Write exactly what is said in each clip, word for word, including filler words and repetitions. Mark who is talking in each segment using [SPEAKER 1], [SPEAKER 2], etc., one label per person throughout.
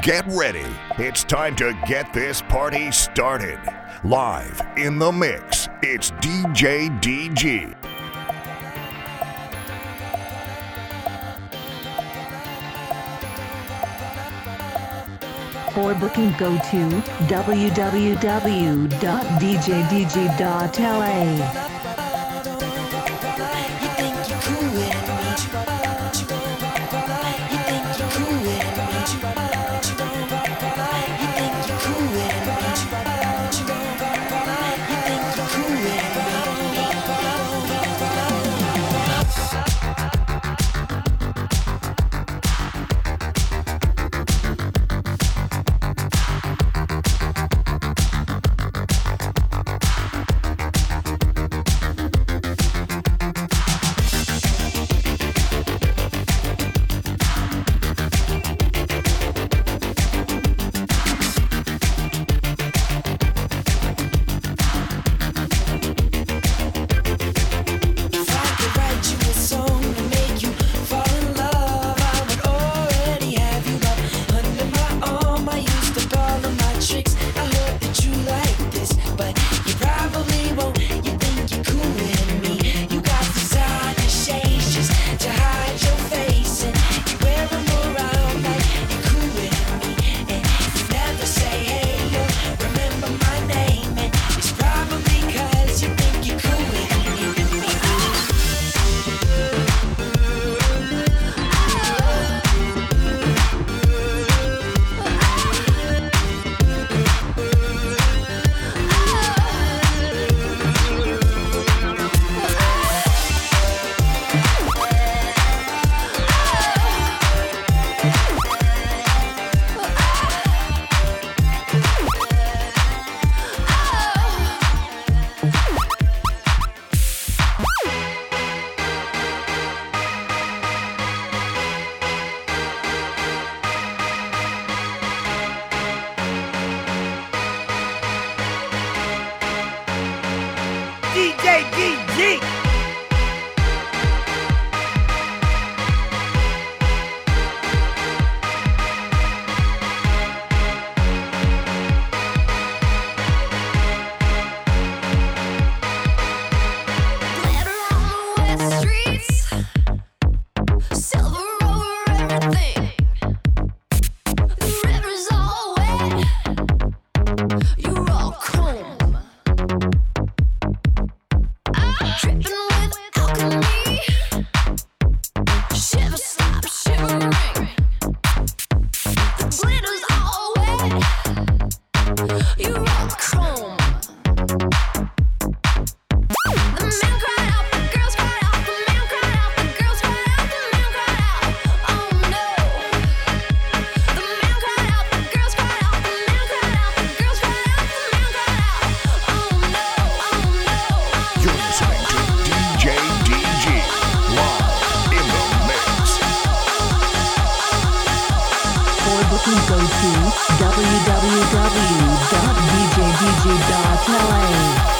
[SPEAKER 1] Get ready. It's time to get this party started. Live in the mix, it's D J D G.
[SPEAKER 2] For booking, go to w w w dot d j d g dot l a. Go to w w w dot d j d g dot l a.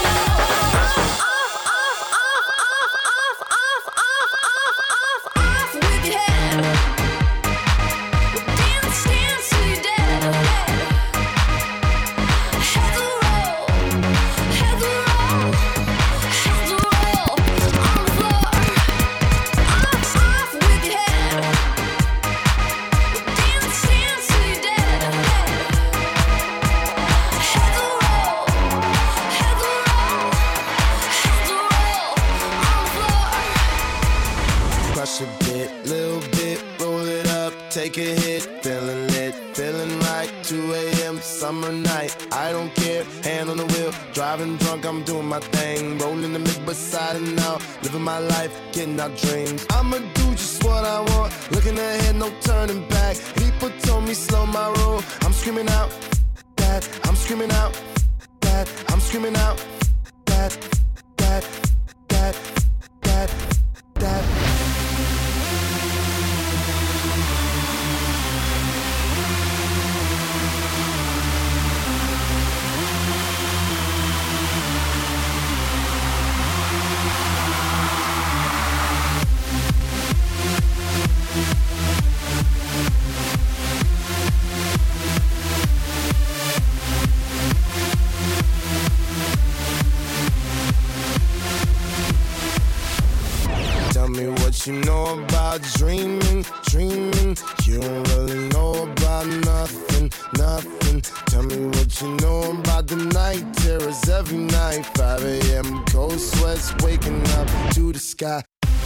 [SPEAKER 3] Crush a bit, little bit, roll it up, take a hit, feeling lit, feeling right, two a.m. summer night, I don't care, hand on the wheel, driving drunk, I'm doing my thing, rolling the mid beside and out, living my life, getting our dreams, I'ma do just what I want, looking ahead, no turning back, people told me slow my roll, I'm screaming out, that, I'm screaming out, that, I'm screaming out, that, that, that, that, that. you know about dreaming, dreaming. You don't really know about nothing, nothing. Tell me what you know about the night terrors every night. five a.m. cold sweats waking up to the sky.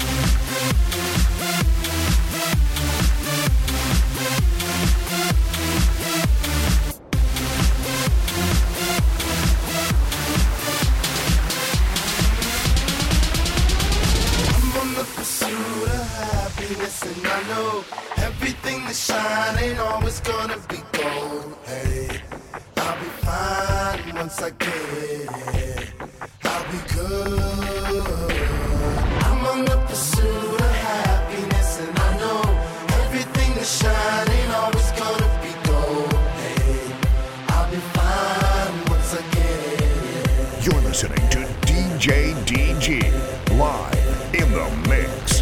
[SPEAKER 4] Pursuit of happiness, and I know everything that shine ain't always gonna be gold. Hey, I'll be fine once I get it. I'll be good. I'm on the pursuit of happiness, and I know everything that shine ain't always gonna be gold. Hey, I'll be fine once I get it.
[SPEAKER 1] You're listening to D J D G live in the mix.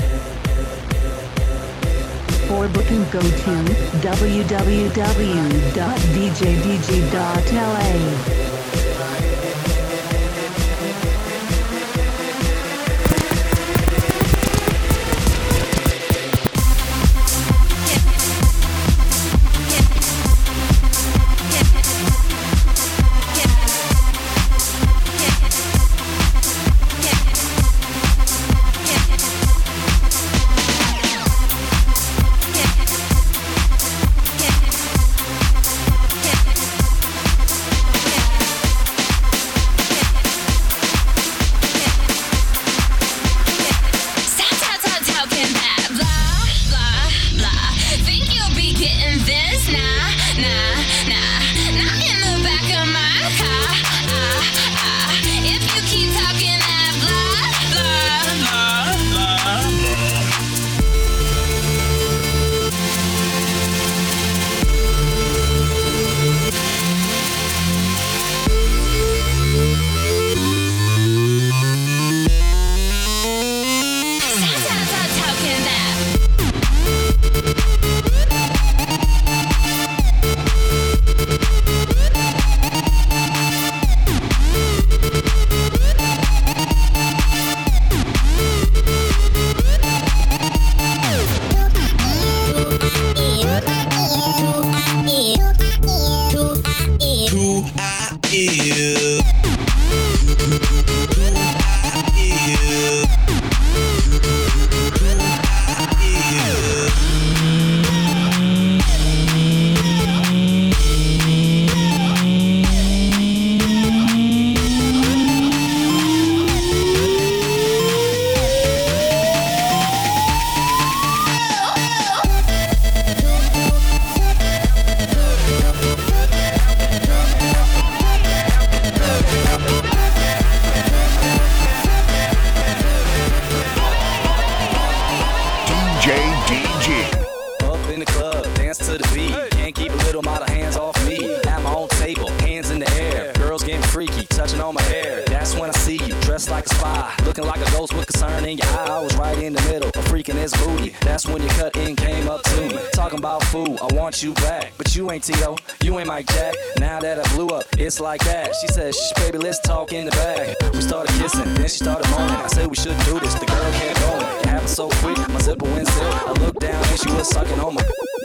[SPEAKER 2] For booking, go to w w w dot d j d g dot l a.
[SPEAKER 5] You back, but you ain't Tito, you ain't Mike Jack. Now that I blew up, it's like that. She said, shh, baby, let's talk in the bag. We started kissing, then she started moaning. I said we shouldn't do this, the girl can't go. It happened so quick, my zipper went zip. I looked down and she was sucking on my.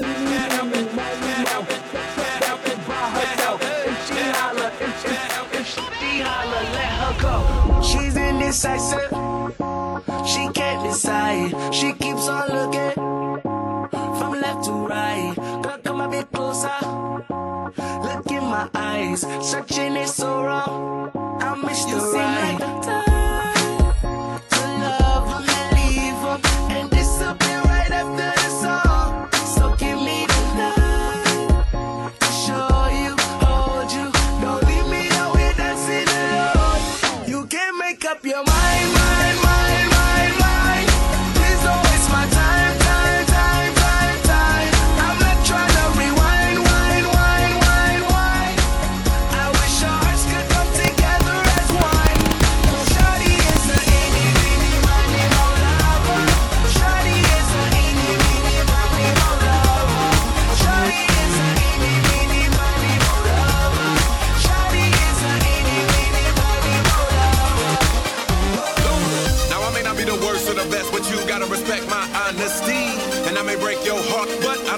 [SPEAKER 4] She's indecisive, she can't decide. She keeps on looking from left to right. Girl, come a bit closer. Look in my eyes, searching is so wrong. I miss you the right like time to love them and leave them and disappear right after the song. So give me the night to show you, hold you. Don't leave me out here dancing alone. You can't make up your mind, mind, mind, mind, mind. Please don't waste my time, time, time, time, time. I'm not trying to rewind, wind, wind, wind, wind. I wish our hearts could come together as one. Shawty is a eeny, meeny, miny, mo lover. Shawty is a eeny, meeny, miny, mo lover. Shawty is a eeny, meeny, miny, mo lover. Shawty is a eeny, meeny, miny, mo lover.
[SPEAKER 6] Now I may not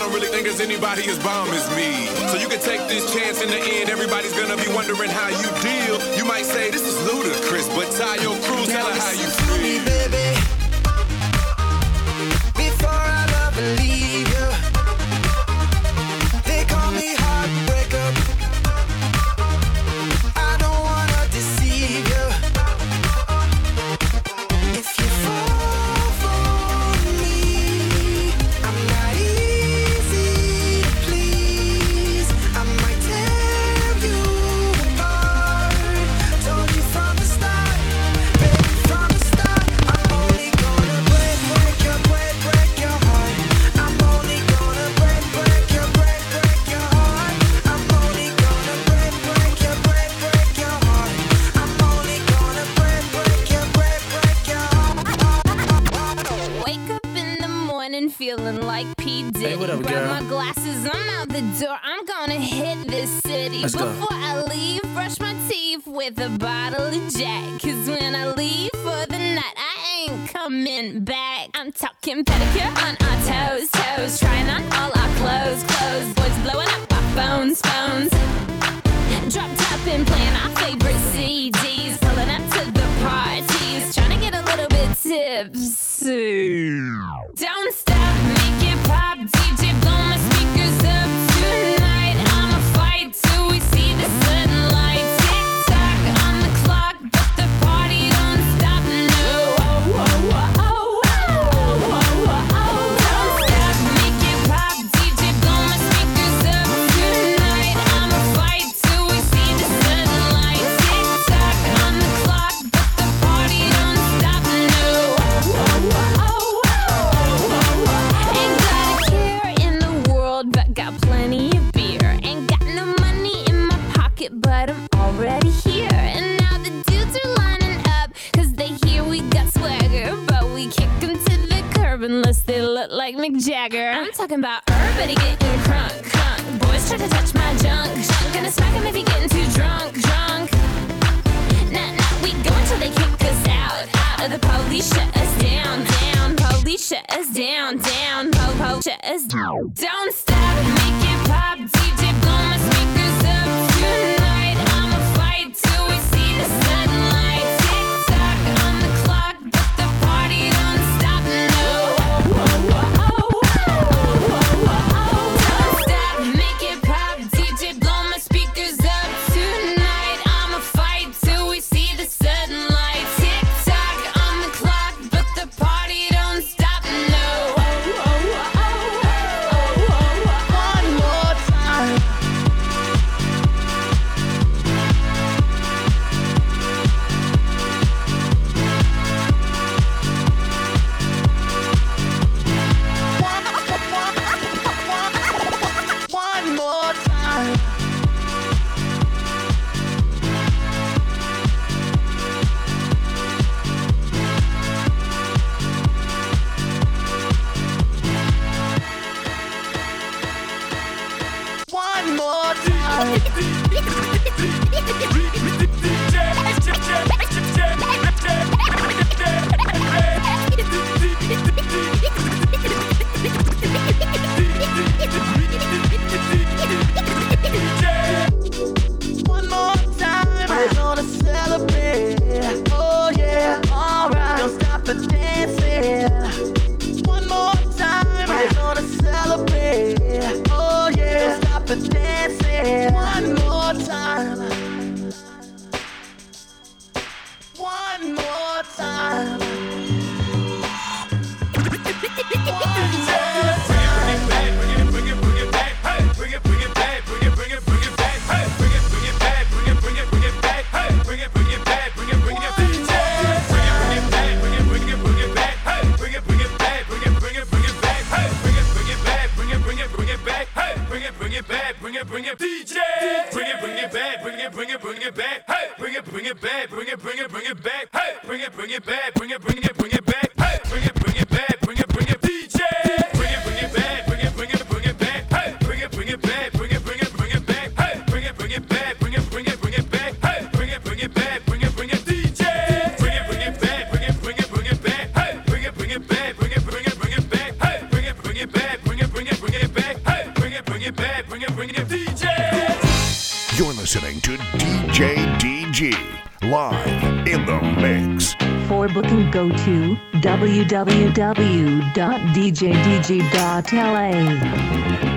[SPEAKER 6] don't really think there's anybody as bomb as me. So you can take this chance. In the end, everybody's gonna be wondering how you deal. You might say this is ludicrous, but tie your crew, tell her how you feel.
[SPEAKER 3] Me, baby, before I love and leave you. They call me heartbreaker. I don't wanna deceive you. If you fall for me, I'm not easy to please. I might tear you apart. Told you from the start, baby, from the start. I'm only gonna break, break your, break, break your heart. I'm only gonna break, break your, break, break your heart. I'm only gonna break, break your, break, break your heart. I'm only gonna break, break your, break, break your heart.
[SPEAKER 7] Wake up in the morning feeling like P. Diddy.
[SPEAKER 5] Hey, what up,
[SPEAKER 7] Grab
[SPEAKER 5] girl?
[SPEAKER 7] my glasses, I'm out the door. I'm gonna hit this city.
[SPEAKER 5] Let's go.
[SPEAKER 7] Before I leave, brush my teeth with a bottle of Jack. Cause when I leave for the night, I ain't coming back. I'm talking pedicure on our toes, toes. Trying on all our clothes, clothes. Boys blowing up our phones, phones. Drop top and playing our favorite C Ds. Pulling up to the parties. Trying to get a little bit tipsy. Don't stop, make it pop. D J, blow my speakers up tonight. I'ma fight till we see the sunlight. Tick tock on the clock, but the party don't stop. No. Oh, oh, oh, oh, oh, oh, oh. Don't stop, make it pop. D J, blow my speakers up tonight. I'ma fight till we see the sunlight. Tick tock on the clock, but the party don't stop. No. Oh, oh, oh, oh, oh, oh. Ain't got a care in the world, but got plenty of beer. Ain't got no money in my pocket, but I'm already here. And now the dudes are lining up, cause they hear we got swagger. But we kick them to the curb unless they look like Mick Jagger. I'm talking about everybody getting crunk, crunk. Boys try to touch my junk, junk. Gonna smack him if he getting too drunk, drunk. Nah, nah, we go until they kick us out, out. Or the police shut us down, down. Police shut us down, down. Po, po, shut us down. Don't stop, make it pop. D J, blow my speakers up tonight. I'ma fight till we see the sunlight. Tick tock on the clock, but the party don't stop. No. Oh, oh, oh, oh, oh, oh. Don't stop, make it pop. D J, blow my speakers up tonight. I'ma fight till we see the sunlight. Tick tock on the clock, but the party don't stop. No. Oh, oh, oh, oh, oh, oh. One more time. One more time. One more time. One more time. We're gonna celebrate. Oh yeah, alright. Don't stop the dancing. One more time. We're gonna celebrate. Oh yeah, don't stop the dancing. One more time. One more time.
[SPEAKER 6] Bring it, bring it, D J. Bring it, bring it back. Bring it, bring it, bring it back. Hey, bring it, bring it back. Bring it, bring it, bring it back. Hey, bring it, bring it back. Bring it, bring it, bring it back. Hey, bring it, bring it back. Bring it, bring it, D J. Bring it, bring it back. Bring it, bring it, bring it back. Hey, bring it, bring it back. Bring it, bring it, bring it back. Hey, bring it, bring it back. Bring it, bring it, bring it back. Hey, bring it, bring it back. Bring it, bring it, D J. Bring it, bring it back. Bring it, bring it, bring it back. Hey, bring it, bring it back. Bring it, bring it, bring it back. Hey, bring it, bring it back. Bring it, bring it, bring it back.
[SPEAKER 2] For booking, go to w w w dot d j d g dot l a.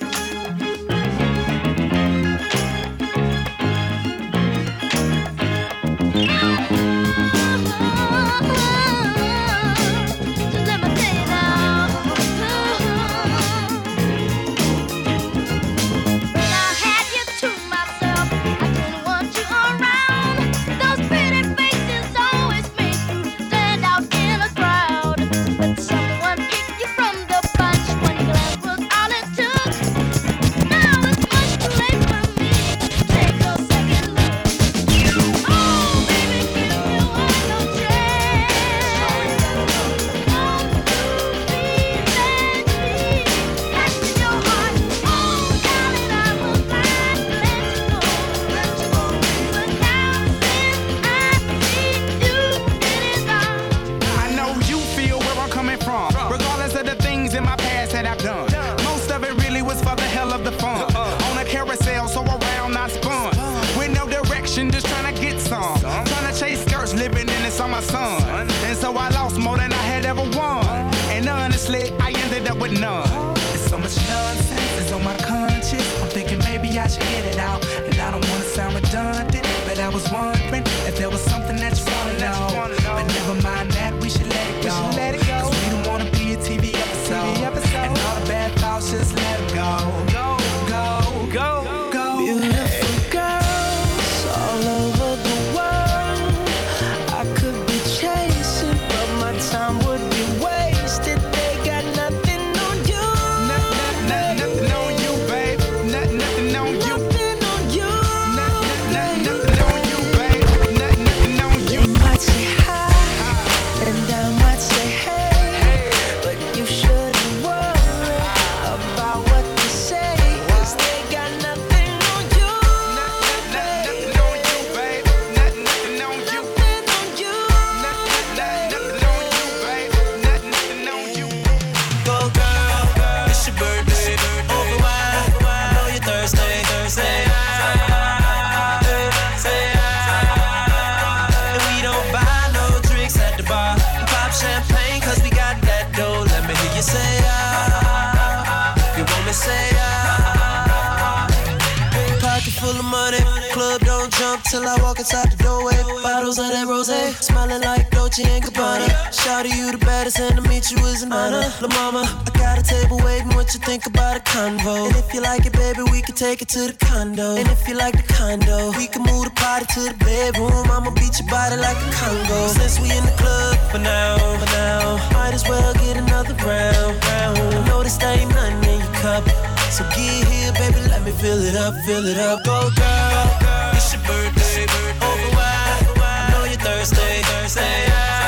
[SPEAKER 8] Till I walk inside the doorway, bottles of that rosé, smelling like Dolce and Gabbana. Shawty, you the baddest, and to meet you is an honor. La mama, I got a table waiting. What you think about a convo? And if you like it, baby, we can take it to the condo. And if you like the condo, we can move the party to the bedroom. I'ma beat your body like a Congo. Since we in the club for now, for now, might as well get another round, round. Notice there ain't nothing in your cup, so get here, baby, let me fill it up, fill it up. Go girl, it's your birthday, over wide, I know you're thirsty, say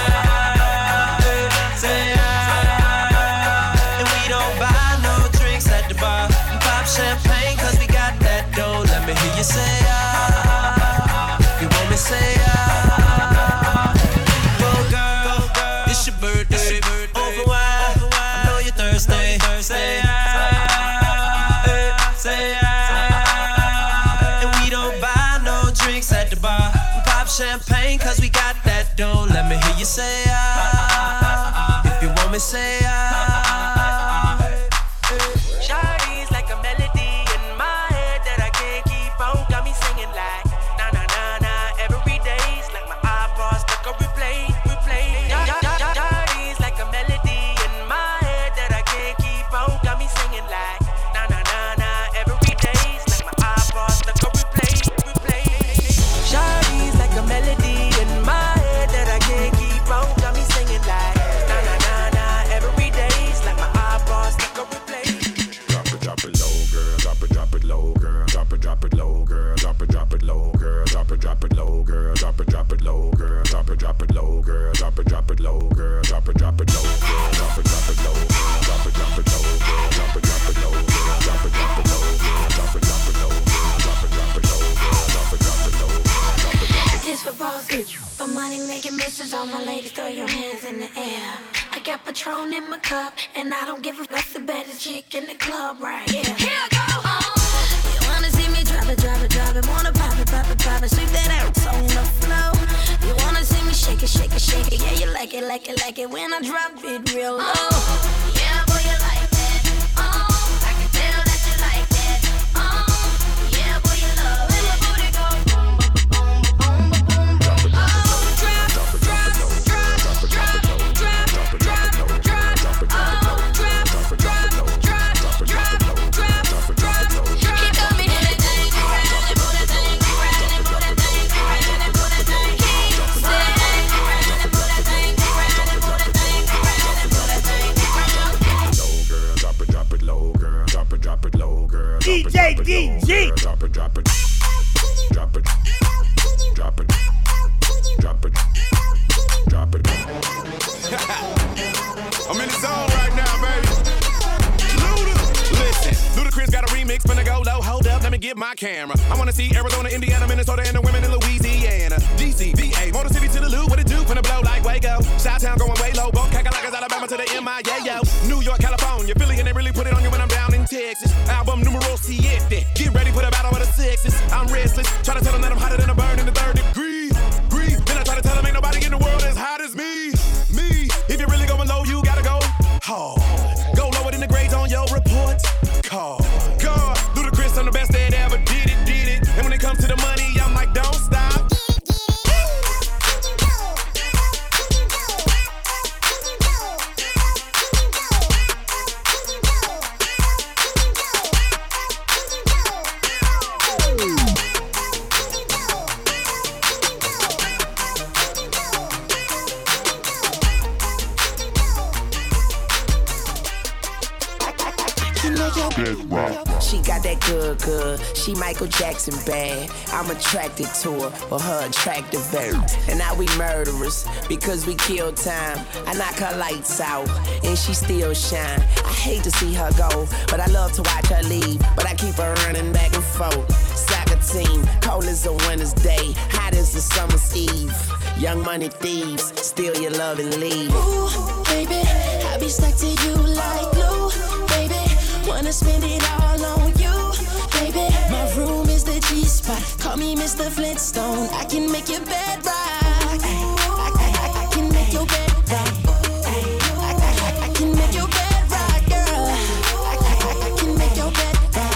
[SPEAKER 8] ah, say ah. And we don't buy no drinks at the bar, we pop champagne cause we got that dough. Let me hear you say ah, you want me say ah. Go girl, it's your birthday, over wide, I know you're thirsty, say ah. Champagne cause we got that dough. Let me hear you say ah. If you want me say ah. Shawty's like a melody in my head that I can't keep on. Got me singing like na na na na every day's like my iPod stuck on replay, replay. Shawty's like a melody in my head that I can't keep on. Got me singing like na na na na every day's like my iPod stuck on replay, replay. Shawty's like a melody in my head that I can't keep on. Got me singing like na na na na every day's like my iPod stuck on replay.
[SPEAKER 9] Drop it, drop it low, girl. Drop it, drop it low, girl. Drop it, drop it low, girl. Drop it, drop it low, girl. Drop it, drop it low, girl. Drop it, drop it low, girl. Drop it, drop it low, girl. Drop it, drop it low, girl. Drop it, drop it low, girl. Drop it, drop it low, girl. Drop it, drop it low, girl. Drop it, drop it low, girl. Drop it, drop it low, girl. Drop it, drop it low, girl. Drop it, drop it low, girl. Drop it, drop it low, girl. Drop it, drop it.
[SPEAKER 10] This for balls, for money making misses. All my ladies, throw your hands in the air. I got Patron in my cup, and I don't give a fuck. The baddest chick in the club right here. Here I go. Oh, you wanna see me drop it, drop it, drop it. Wanna pop it, pop it, pop it. Sweep that ass on the floor. You wanna see me shake shake it, shake it, shake it. Yeah, you like it, like it, like it when I drop it real low. Oh, yeah, boy, you like that. Oh, I can tell that you like that. Oh, yeah, boy, you love when my booty go boom, boom, boom, boom, boom, boom. Oh, drop, drop, drop, drop, drop, drop, drop, drop, drop. Oh, drop, drop, drop, drop, drop, drop, drop. He told me that thing, grind it, put a thing, grind it, put a thing, grind it, put a thing. He said, grind it, put a thing, grind it, put a thing, grind it, put a thing.
[SPEAKER 9] Low girl, drop it, drop it low girl, drop it, drop it low girl.
[SPEAKER 11] D J D G.
[SPEAKER 9] Drop it, drop it, drop it, drop it, drop it, drop it.
[SPEAKER 3] I'm in the zone right now, baby. Luda, listen. Ludacris got a remix, finna go low. Hold up, let me get my camera. I wanna see Arizona, Indiana, Minnesota, and the women in Louisiana. D C, V A, Motor City to the Lou, what it do? Finna blow like Waco. Chi-Town going way low, both Cacalacas, Alabama to the M I A, yo. New York, California, Philly, and they really put it on you when I'm down in Texas. Album numero siete. Get ready for the battle of the sexes. I'm restless, try to tell them that I'm hotter than a burn in the third degree. Breathe. Then I try to tell them ain't nobody in the world as hot as me. Me. If you're really going low, you gotta go hard. Go lower than the grades on your report card. God, Ludacris, I'm the best that ever did it, did it. And when it comes to the money, I'm like, don't stop.
[SPEAKER 12] She got that good, good. She Michael Jackson bad. I'm attracted to her for her attractive air. And now we murderers because we kill time. I knock her lights out and she still shine. I hate to see her go, but I love to watch her leave. But I keep her running back and forth. Soccer team, cold as a winter's day, hot as a summer's eve. Young money thieves, steal your love and leave.
[SPEAKER 8] Ooh, baby, I be stuck to you like glue, baby. Wanna spend it all on you, baby. My room is the G-spot. Call me Mister Flintstone. I can make your bed rock. I, I, I, I can make your bed rock. I, I, I can make your bed rock, girl. I, I, I can make your bed rock.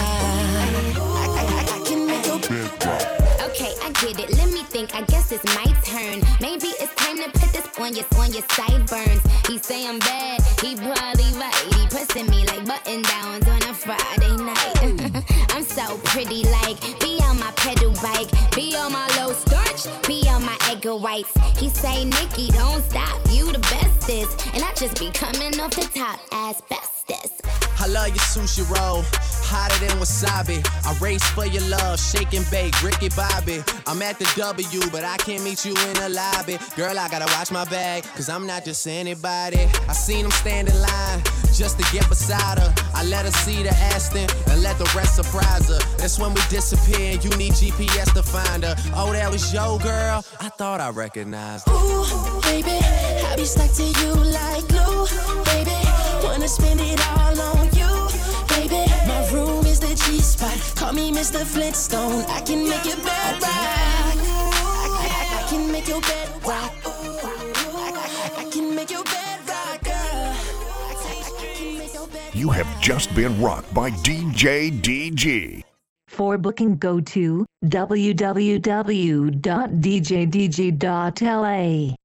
[SPEAKER 8] I, I, I can make your bed rock.
[SPEAKER 7] Okay, I get it. Let me think. I guess it's my turn. Maybe it's time to put this on your on your sideburns. He say I'm bad. He probably right. He pressing me like button downs on a Friday night. I'm so pretty, like be on my pedal bike, be on my low starch, be on my egg whites. He say, Nikki, don't stop. You the bestest, and I just be coming off the top as bestest.
[SPEAKER 13] I love your sushi roll, hotter than wasabi. I race for your love, shake and bake, Ricky Bobby. I'm at the W, but I can't meet you in the lobby. Girl, I gotta watch my bag, cause I'm not just anybody. I seen him stand in line, just to get beside her. I let her see the Aston, and let the rest surprise her. That's when we disappear, and you need G P S to find her. Oh, that was your girl? I thought I recognized her.
[SPEAKER 8] Ooh, baby, I be stuck to you like glue, baby. Wanna spend it all on you, baby. My room is the G-spot. Call me Mister Flintstone. I can make your bed rock. I, I, I can make your bed rock. I, I, I can make your bed rock, girl. I, I can make your bed.
[SPEAKER 1] You have just been rocked by D J D G.
[SPEAKER 2] For booking, go to w w w dot d j d g dot l a.